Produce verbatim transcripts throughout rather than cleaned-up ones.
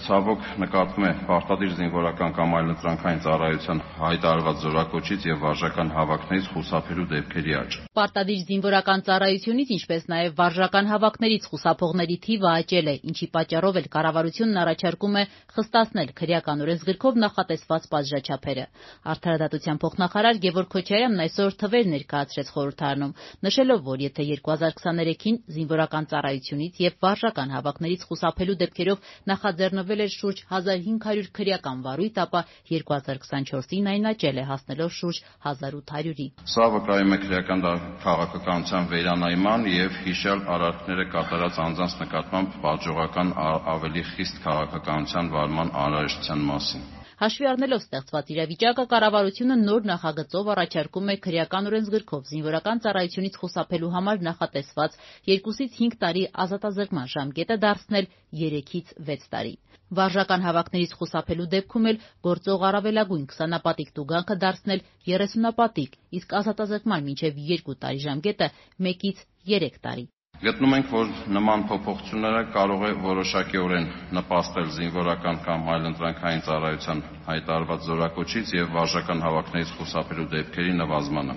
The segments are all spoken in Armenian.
ցավոք նկատվում է պարտադիր զինվորական կամ այլ ընտրանքային ծառայության հայտարարված զորակոչից եւ վարժական հավաքներից խուսափելու դեպքերի աճ։ Պարտադիր զինվորական ծառայությունից, ինչպես նաեւ վարժական հավաքներից խուսափողների թիվը աճել է, ինչի պատճառով էլ կառավարությունն առաջարկում է խստացնել քրեական օրենսգրքով նախատեսված պատժաչափերը։ Արդարադատության փոխնախարար Գևորգ Քոչարյանն այսօր թվեր ներկայացրեց խորհրդարանում, նշելով, որ եթե երկու հազար քսաներեքին զինվորական ծառայությունից եւ վարժական հավաքներից խուսափելու դեպքերով նախաձեռնվել էր շուրջ հազար հինգ հարյուր քրեական վարույթ, ապա երկու հազար քսանչորսին այն աճել է, հասնելով շուրջ հազար ութ հարյուրի։ Սա վկայում է քրեական քաղաքականության վերանայման եւ հիշյալ արարքները կատարած անձանց նկատմամբ պատժողական ավելի խիստ քաղաքականության վարման անհրաժեշտության մասին։ Հաշվի առնելով ստեղծված իրավիճակը, կառավարությունը նոր նախագծով առաջարկում է քրեական օրենսգրքով զինվորական ծառայությունից խուսափելու համար նախատեսված երկուսից հինգ տարի ազատազրկման ժամկետը դարձնել երեքից վեց տարի։ Վարժական հավաքներից խուսափելու դեպքում էլ գործող առավելագույն քսանապատիկ տուգանքը դարձնել երեսունապատիկ, իսկ ազատազրկման մինչև երկու տարի ժամկետը մեկից երեք տարի։ Գտնում ենք, որ նման փոփոխությունները կարող է որոշակիորեն նպաստել զինվորական կամ այլ ընտրանքային ծառայության հայտարարված զորակոչից եւ վարժական հավաքներից խուսափելու դեպքերի նվազմանը։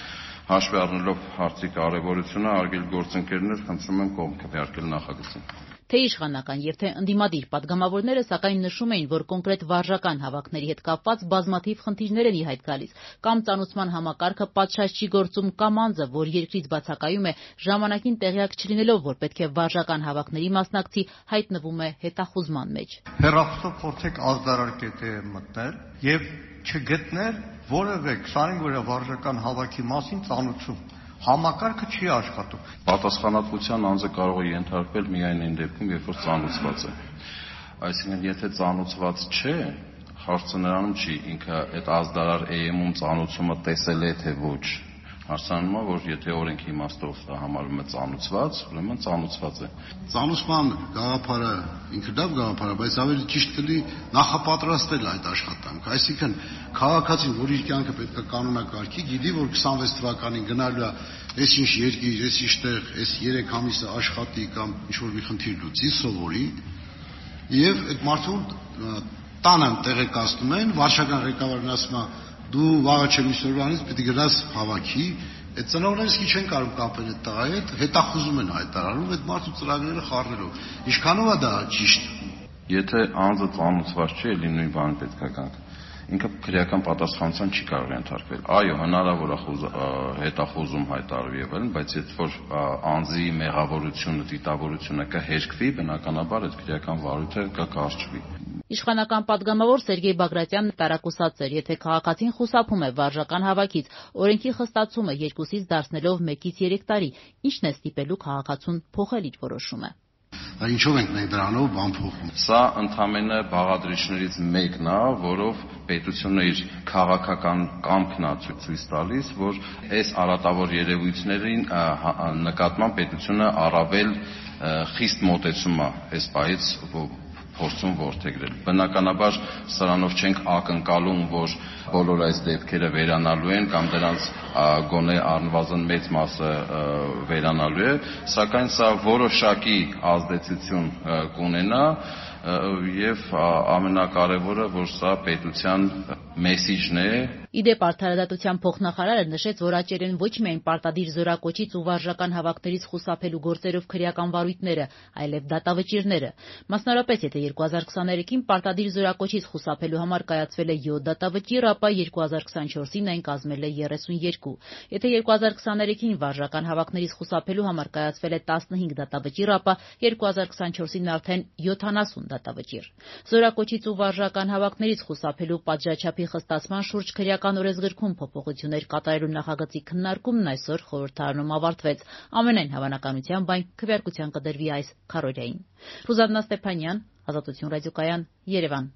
Հաշվի առնելով հարցի կարեւորությունը, արգել գործընկերներ, խնդրում եմ կողմ քվեարկել նախագծին։ Թե իշխանական եւ թե ընդդիմադիր падգամավորները սակայն նշում էին, որ կոնկրետ վարժական հավաքների հետ կապված բազմաթիվ խնդիրներ են ի հայտ գալիս, կամ ծանուցման համակարգը պատշաճ չի գործում, կամ անձը, որ երկրից բացակայում է, ժամանակին տեղյակ չլինելով, որ պետք է վարժական հավաքների մասնակցի, հայտնվում է հետախուզման մեջ։ Հեռախոսով փորձեք ազդարար կետի մտնել եւ չգտնել որևէ քսանհինգ օրյա վարժական հավաքի մասին ծանուցում։ Համակարգը չի աշխատում։ Պատասխանատվության անձը կարող է ենթարկվել միայն այն դեպքում, երբ որ ծանուցված է։ Այսինքն, եթե ծանուցված չէ, հարցը նրանում չի, ինքը այդ ազդարար էեմում ծանուցումը տեսել է թե ոչ։ Հարցանում է, որ եթե օրենքի իմաստով դա համարվում է ծանուցված, ուրեմն ծանուցված է։ Ծանուցման գաղափարը ինքը լավ գաղափար է, բայց ավելի ճիշտ կլինի նախապատրաստել այդ աշխատանքը։ Այսինքն քաղաքացին, որ իր կյանքը պետք է կանոնակարգի, գիտի, որ քսանվեց թվականին գնալու է այս ինչ երկիր, այս ինչ տեղ, այս երեք ամիսը աշխատի կամ ինչ-որ մի խնդիր լուծի, սովորի, եւ այդ մարդուն տանը տեղեկացնում են, վարչական ղեկավարն ասում է դու վաղը չեմ իսորվանից պիտի գնաս հավաքի, այդ ծնողներս ի չեն կարող կապել այդ տղայի հետ, հետախուզում են հայտարարում այդ մարդու ծրագրերը խառնելով։ Ինչքանով է դա ճիշտ։ Եթե անձը ծանուցված չէ, էլի նույն բանը պետք է գանք։ Ինքը քրեական պատասխանատվության չի կարող ենթարկվել։ Այո, հնարավոր է հետախուզում հայտարարվի եւ այլն, բայց եթե որ անձի մեղավորությունը, դիտավորությունը կհերկվի, բնականաբար այդ քրեական վարույթը կկարճվի։ Իշխանական падգամավոր Սերգեյ Բագրատյանն տարակուսած էր, եթե քաղաքացին խուսափում է վարժական հավաքից, օրենքի խստացումը երկուսից դարձնելով մեկից երեք տարի, ինչն է ստիպելու քաղաքացուն փոխել իր որոշումը։ Ինչով ենք մենք դրանով բան փոխում։ Սա ընդամենը բաղադրիչներից մեկն է, որով պետությունը իր քաղաքական կամքն է ցույց տալիս, որ այս արատավոր երևույթներին նկատմամբ պետությունը առավել խիստ մոտեցում է այս պահից փորձում որդեգրել։ Բնականաբար սրանով չենք ակնկալում, որ բոլոր այս դեպքերը վերանալու են կամ դրանց գոնե առնվազն մեծ մասը վերանալու է, սակայն սա որոշակի ազդեցություն կունենա եւ ամենակարևորը, որ սա պետության մեսիջն է։ Իդեպ արդարադատության փոխնախարարը նշեց, որ աճել են ոչ միայն պարտադիր զորակոչից ու վարժական հավաքներից խուսափելու գործերով քրեական վարույթները, այլև դատավճիռները։ Մասնավորապես, եթե երկու հազար քսաներեքին պարտադիր զորակոչից խուսափելու համար կայացվել է յոթ դատավճիռ, ապա երկու հազար քսանչորսին այն կազմել է երեսունյոթ։ Եթե երկու հազար քսաներեքին վարժական հավաքներից խուսափելու համար կայացվել է տասնհինգ դատավճիռ, ապա երկու հազար քսանչորսին արդեն յոթանասուն դատավճիռ։ Զորակոչից ու վարժական հավաքներից խուսափելու պատժաչափի խստացման շուրջ քրեական օրենսգրքում փոփոխություններ կատարելու նախագծի քննարկումն այսօր խորհրդարանում ավարտվեց։ Ամենայն հավանականությամբ այն քվեարկության կդրվի այս քառօրյային։ Ռուզաննա Ստեփանյան, Ազատություն ռադիոկայան, Երևան։